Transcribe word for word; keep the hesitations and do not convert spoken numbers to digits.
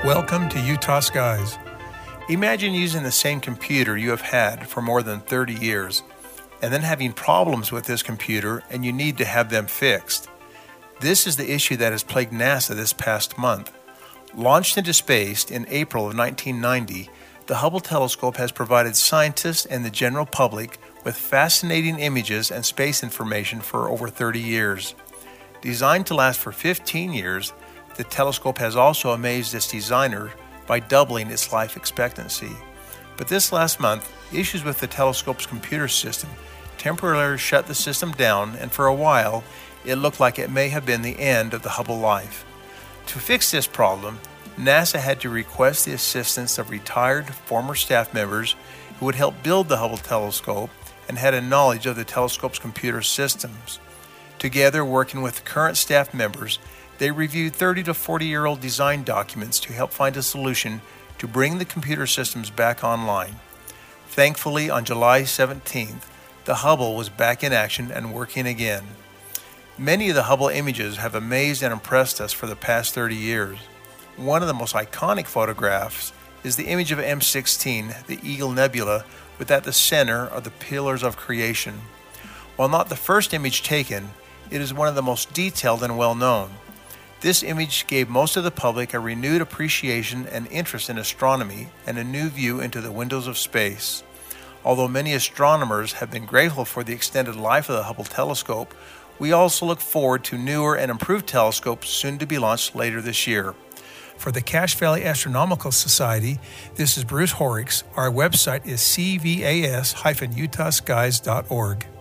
Welcome to Utah Skies. Imagine using the same computer you have had for more than thirty years, and then having problems with this computer and you need to have them fixed. This is the issue that has plagued NASA this past month. Launched into space in April of nineteen ninety, the Hubble telescope has provided scientists and the general public with fascinating images and space information for over thirty years. Designed to last for fifteen years, the telescope has also amazed its designer by doubling its life expectancy. But this last month, issues with the telescope's computer system temporarily shut the system down, and for a while, it looked like it may have been the end of the Hubble life. To fix this problem, NASA had to request the assistance of retired former staff members who would help build the Hubble telescope and had a knowledge of the telescope's computer systems. Together, working with current staff members, they reviewed thirty to forty year old design documents to help find a solution to bring the computer systems back online. Thankfully, on July seventeenth, the Hubble was back in action and working again. Many of the Hubble images have amazed and impressed us for the past thirty years. One of the most iconic photographs is the image of M sixteen, the Eagle Nebula, with at the center are the pillars of creation. While not the first image taken, it is one of the most detailed and well-known. This image gave most of the public a renewed appreciation and interest in astronomy and a new view into the windows of space. Although many astronomers have been grateful for the extended life of the Hubble telescope, we also look forward to newer and improved telescopes soon to be launched later this year. For the Cache Valley Astronomical Society, this is Bruce Horrocks. Our website is c v a s dash utah skies dot org.